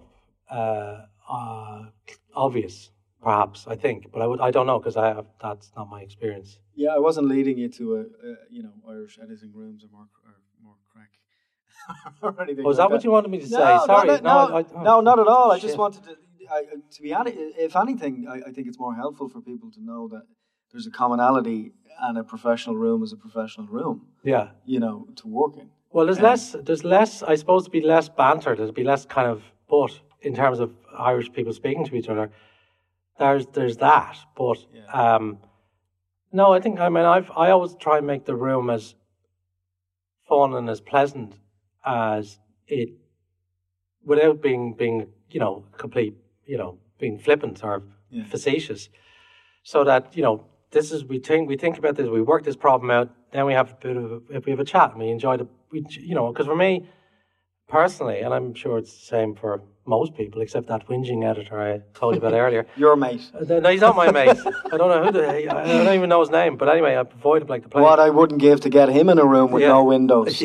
obvious, perhaps. I think, but I don't know, because that's not my experience. Yeah, I wasn't leading you to Irish editing rooms or more crack or anything. Was that what you wanted me to say? Sorry, no, not at all. I just Shit. wanted to be honest. If anything, I think it's more helpful for people to know that there's a commonality, and a professional room is a professional room. Yeah. To work in. Well, there's less, I suppose, to be less banter. There'll be less kind of, but in terms of Irish people speaking to each other, there's that. But no, I always try and make the room as fun and as pleasant as it, without being complete, being flippant or facetious, so that we think about this, we work this problem out, then we have a chat, and we enjoy because for me personally, and I'm sure it's the same for most people, except that whinging editor I told you about earlier. Your mate. No, he's not my mate. I don't know I don't even know his name. But anyway, I avoid him like the plague. What I wouldn't give to get him in a room with no windows.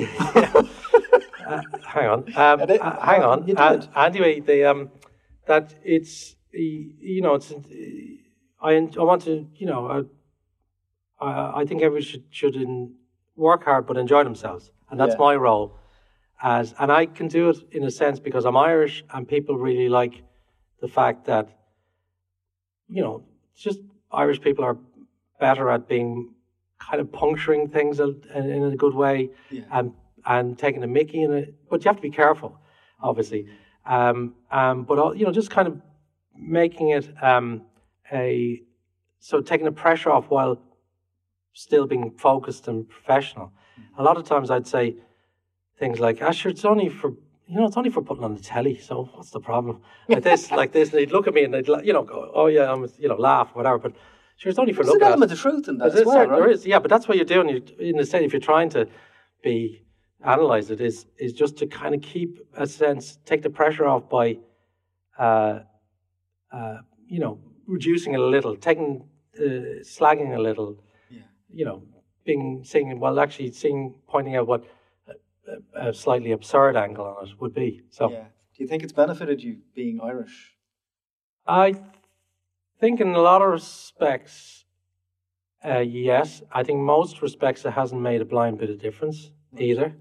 Hang on. Hang on. Anyway, that it's it's. I want to I think everyone should work hard but enjoy themselves, and that's my role. And I can do it in a sense because I'm Irish, and people really like the fact that just Irish people are better at being kind of puncturing things in a good way, and taking a mickey in it. But you have to be careful, obviously. But just kind of making it taking the pressure off while still being focused and professional. A lot of times I'd say things like, sure, it's only for putting on the telly, so what's the problem? Like this, and they'd look at me and they'd go, oh yeah, I'm laugh, whatever, but sure, it's only for looking at. There's an element of truth in that as well, right? There is, yeah, but that's what you're doing. In the sense, if you're trying to analyze it, is just to kind of keep a sense, take the pressure off by, reducing it a little, slagging a little, pointing out what a slightly absurd angle on it would be. So, do you think it's benefited you being Irish? I think in a lot of respects, yes. I think most respects it hasn't made a blind bit of difference either.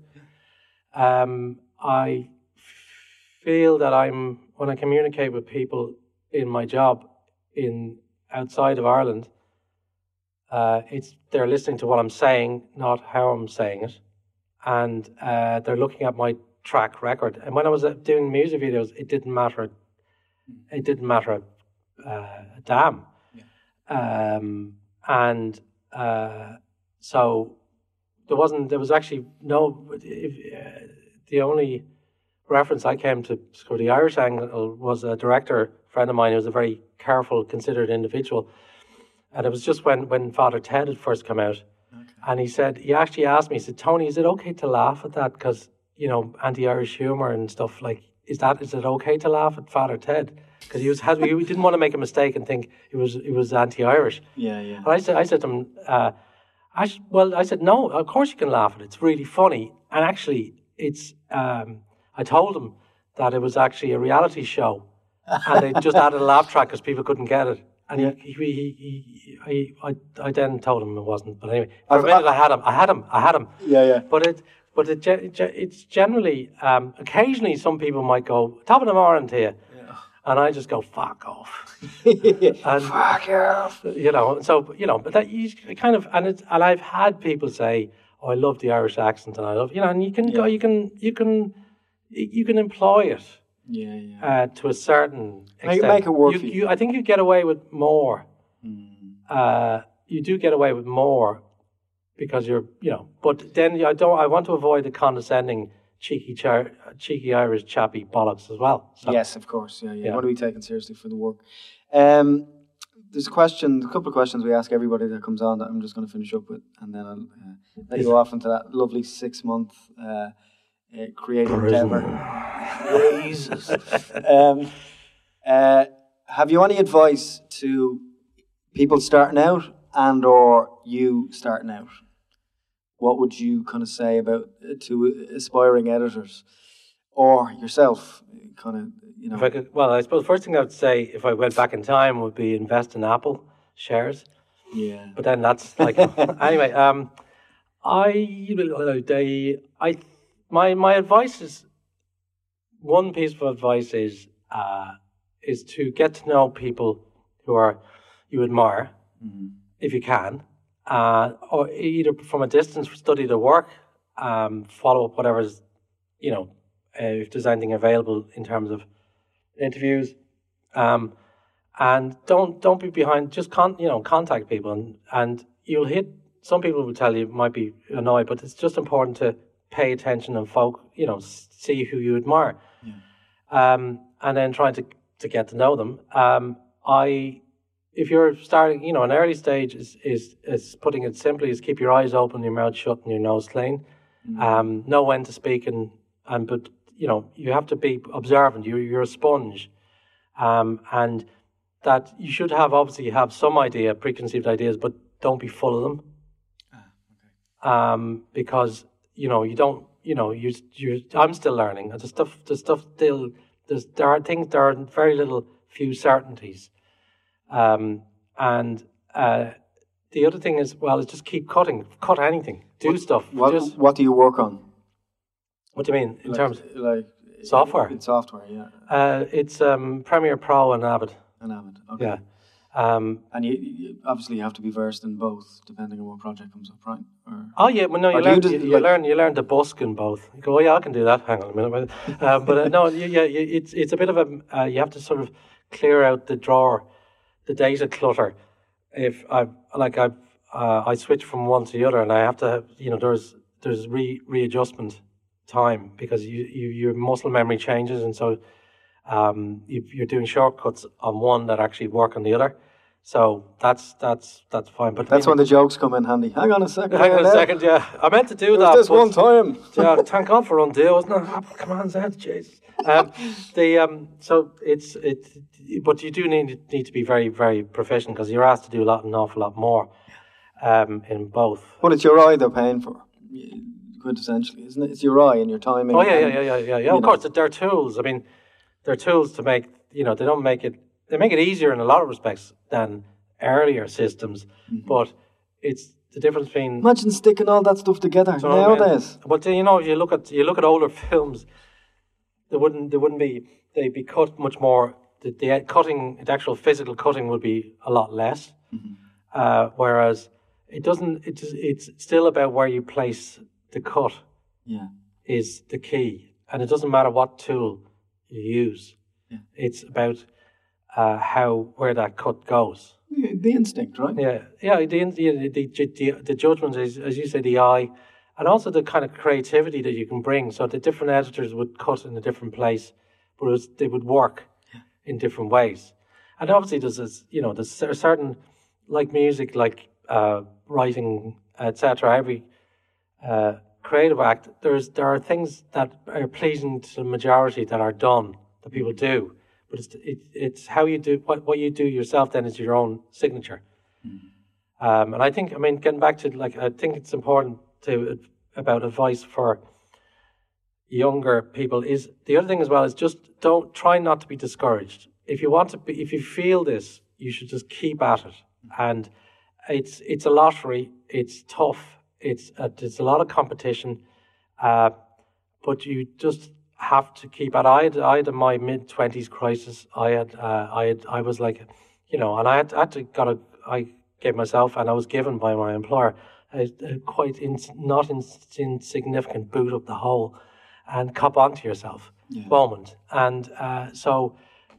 I feel that when I communicate with people in my job outside of Ireland, they're listening to what I'm saying, not how I'm saying it, and they're looking at my track record. And when I was doing music videos, it didn't matter. It didn't matter a damn. So there was actually no. The only reference I came to for the Irish angle was a director friend of mine who was a very careful, considered individual. And it was just when Father Ted had first come out. Okay. And he actually asked me, he said, Tony, is it okay to laugh at that? Because, anti-Irish humour and stuff, like, is it okay to laugh at Father Ted? Because he didn't want to make a mistake and think he was anti-Irish. Yeah. And I said to him, I said, no, of course you can laugh at it. It's really funny. And actually, I told him that it was actually a reality show. And they just added a laugh track because people couldn't get it. And I then told him it wasn't. But anyway, for a minute I had him. Yeah. But it's generally, occasionally some people might go, top of the morning to you. Yeah. And I just go, fuck off. And, fuck off. But that you kind of, and I've had people say, oh, I love the Irish accent and I love, and you can go, you can employ it. To a certain extent. Make it work for you. I think you get away with more. You do get away with more because you're, but then I want to avoid the condescending, cheeky Irish chappy bollocks as well. So. Yes, of course. Yeah. You want to be taken seriously for the work. There's a couple of questions we ask everybody that comes on that I'm just going to finish up with, and then I'll let you go off into that lovely 6-month creative endeavour. Jesus. Have you any advice to people starting out and or you starting out? What would you kind of say about to aspiring editors or yourself? Kind of, If I could, I suppose the first thing I would say if I went back in time would be invest in Apple shares. Yeah. But then that's like anyway. My advice is. One piece of advice is to get to know people who you admire, if you can, or either from a distance study their work, follow up whatever's, if there's anything available in terms of interviews, and don't be behind. Just contact people, and you'll hit. Some people will tell you might be annoyed, but it's just important to pay attention and see who you admire. And then trying to get to know them. If you're starting, an early stage is putting it simply, is keep your eyes open, your mouth shut, and your nose clean. Know when to speak, but you have to be observant. You're a sponge, and that you should obviously have some preconceived ideas, but don't be full of them. Because you don't. I'm still learning. The stuff still. There are very few certainties, and the other thing is just keep cutting. Cut anything. Do stuff. What do you work on? What do you mean in terms like software? It's software, yeah. It's Premiere Pro and Avid. Okay. Yeah. And you obviously have to be versed in both, depending on what project comes up, right? You learn to busk in both. You go, I can do that. Hang on a minute. It's a bit of you have to sort of clear out the drawer, the data clutter. If I switch from one to the other, and I have to, there's readjustment time because your muscle memory changes, and so you're doing shortcuts on one that actually work on the other. So that's fine. But that's when the jokes come in handy. Hang on a second. Yeah. I meant to do that. This one time. Yeah, thank God for Undo, isn't it? Come on, Zed, Jesus. So it's but you do need to be very, very proficient because you're asked to do an awful lot more in both. But it's your eye they're paying for, quintessentially, isn't it? It's your eye and your timing. Oh yeah. Of course, they're tools. I mean, they're tools to make. They don't make it. They make it easier in a lot of respects than earlier systems, but it's the difference between. Imagine sticking all that stuff together nowadays. But if you look at older films, they'd be cut much more. The cutting, the actual physical cutting, would be a lot less. Whereas it doesn't. It's still about where you place the cut. Yeah, is the key, and it doesn't matter what tool you use. Yeah. It's about where that cut goes. The instinct, right? Yeah. The judgment is, as you say, the eye, and also the kind of creativity that you can bring. So the different editors would cut in a different place, but they would work in different ways. And obviously, there's a certain, like music, like writing, etc. Every creative act, there are things that are pleasing to the majority that are done that people do. But it's how you do what you do yourself. Then is your own signature. And I think, getting back to I think it's important about advice for younger people is the other thing as well is just don't try not to be discouraged. If you feel this, you should just keep at it. And it's a lottery. It's tough. It's a lot of competition. But you just have to keep at. I had in my mid-20s crisis. I was like, and I gave myself, and I was given by my employer a quite not insignificant boot up the hole, and cop onto yourself moment. And so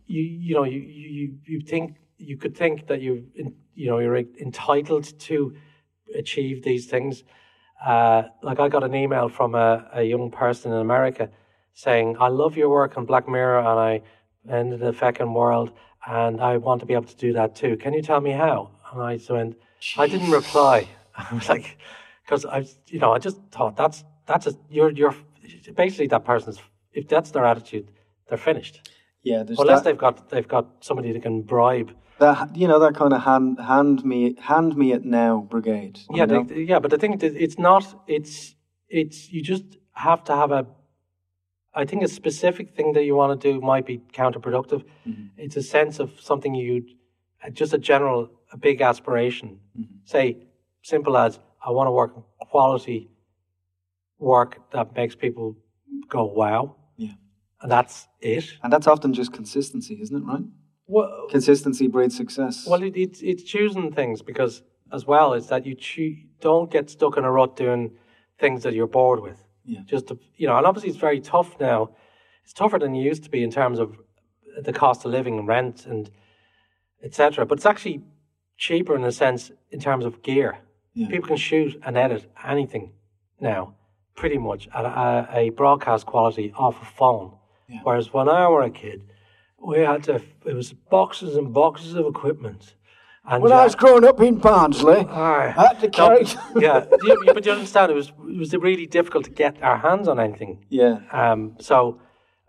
you think you could think that you're entitled to achieve these things. Like I got an email from a young person in America saying, I love your work on Black Mirror and I ended the fucking world and I want to be able to do that too. Can you tell me how? And I went, I didn't reply. I was like, because I just thought you're basically that person's, if that's their attitude, they're finished. Yeah. Unless they've got somebody that can bribe. That kind of hand me it now brigade. Yeah, but the thing is, you just have to have I think a specific thing that you want to do might be counterproductive. It's a sense of something just a big aspiration. Say, simple as, I want to work quality work that makes people go, wow. Yeah. And that's it. And that's often just consistency, isn't it, right? Well, consistency breeds success. Well, it's choosing things because, as well, it's that you don't get stuck in a rut doing things that you're bored with. Yeah. And obviously it's very tough now. It's tougher than it used to be in terms of the cost of living and rent and etc. But it's actually cheaper in a sense in terms of gear. Yeah. People can shoot and edit anything now, pretty much at a broadcast quality off a phone. Yeah. Whereas when I was a kid, it was boxes and boxes of equipment. And when I was growing up in Barnsley, I had to carry... but you understand, it was really difficult to get our hands on anything. Yeah. So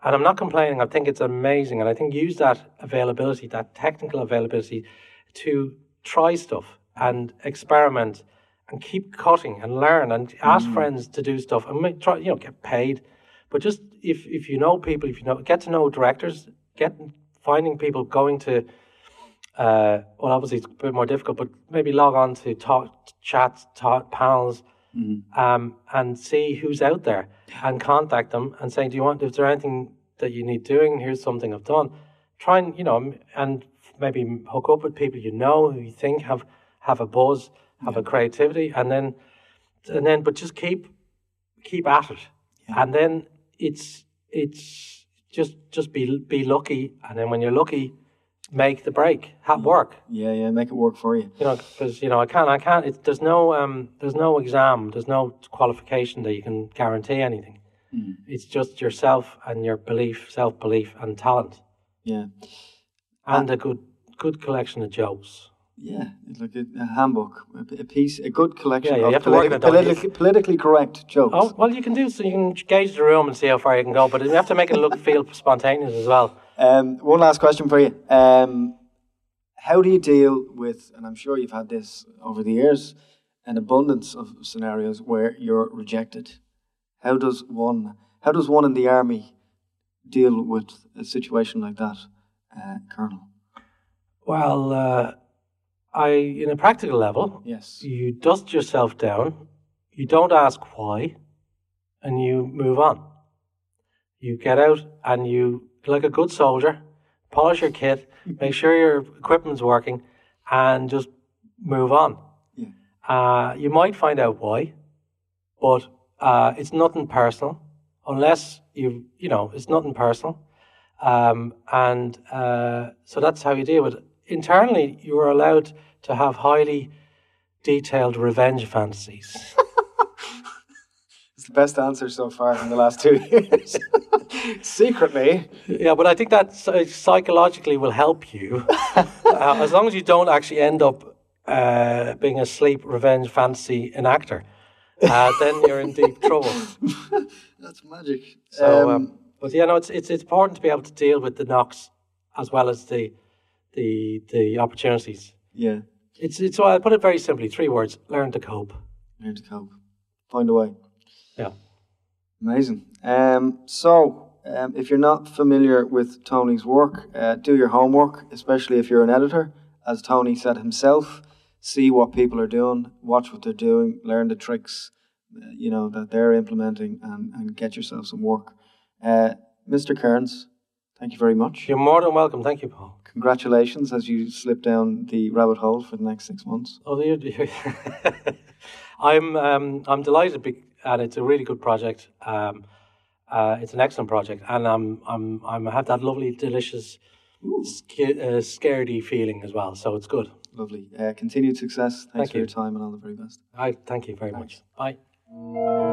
And I'm not complaining. I think it's amazing. And I think use that availability, that technical availability, to try stuff and experiment and keep cutting and learn and ask friends to do stuff and try, get paid. But just if you know people, get to know directors, finding people going to, well, obviously it's a bit more difficult, but maybe log on to chats, panels, and see who's out there and contact them and say, is there anything that you need doing? Here's something I've done. Try and, and maybe hook up with people who you think have a buzz, have a creativity, and then, but just keep at it. Yeah. And then it's just be lucky. And then when you're lucky, make the break, work. Yeah, make it work for you. Because I can't. There's no exam, there's no qualification that you can guarantee anything. It's just yourself and your self-belief and talent. Yeah, and a good collection of jokes. Yeah, it's like a handbook, a good collection of politically correct jokes. Oh, well, you can gauge the room and see how far you can go, but you have to make it feel spontaneous as well. One last question for you. How do you deal with, and I'm sure you've had this over the years, an abundance of scenarios where you're rejected? How does one in the army deal with a situation like that, Colonel? Well, in a practical level, yes, you dust yourself down, you don't ask why, and you move on. You get out and you, like a good soldier, polish your kit, make sure your equipment's working, and just move on. Yeah. You might find out why, but it's nothing personal, unless it's nothing personal. So that's how you deal with it. Internally, you are allowed to have highly detailed revenge fantasies. It's the best answer so far in the last 2 years. Secretly. Yeah, but I think that psychologically will help you. As long as you don't actually end up being a sleep revenge fantasy enactor, then you're in deep trouble. That's magic. So, but it's important to be able to deal with the knocks as well as the opportunities. Yeah. It's well, I put it very simply, 3 words: learn to cope. Learn to cope. Find a way. Yeah. Amazing. If you're not familiar with Tony's work, do your homework, especially if you're an editor. As Tony said himself, see what people are doing, watch what they're doing, learn the tricks, that they're implementing, and get yourself some work. Mr. Kearns, thank you very much. You're more than welcome. Thank you, Paul. Congratulations as you slip down the rabbit hole for the next 6 months. Oh, I'm delighted, and it's a really good project. It's an excellent project, and I have that lovely, delicious, scaredy feeling as well. So it's good. Lovely. Continued success. Thanks for your time, and all the very best. Thank you very much. Bye.